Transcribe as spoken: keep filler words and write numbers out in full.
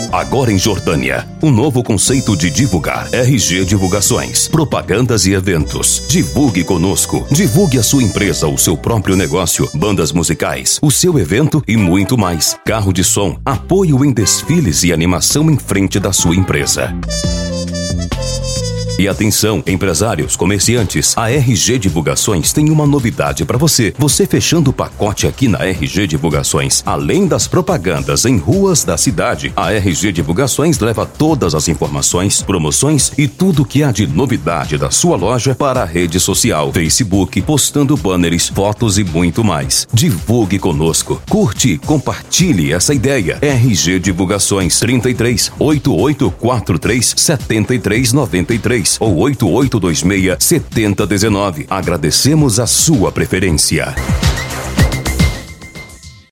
Agora em Jordânia, um novo conceito de divulgar. R G Divulgações, propagandas e eventos. Divulgue conosco. Divulgue a sua empresa, o seu próprio negócio, bandas musicais, o seu evento e muito mais. Carro de som, apoio em desfiles e animação em frente da sua empresa. E atenção, empresários, comerciantes, a R G Divulgações tem uma novidade para você. Você fechando o pacote aqui na R G Divulgações, além das propagandas em ruas da cidade, a R G Divulgações leva todas as informações, promoções e tudo que há de novidade da sua loja para a rede social, Facebook, postando banners, fotos e muito mais. Divulgue conosco. Curte e compartilhe essa ideia. R G Divulgações trinta e três, oito oito quatro três, sete três nove três ou oito oito dois seis, sete zero um nove. Agradecemos a sua preferência.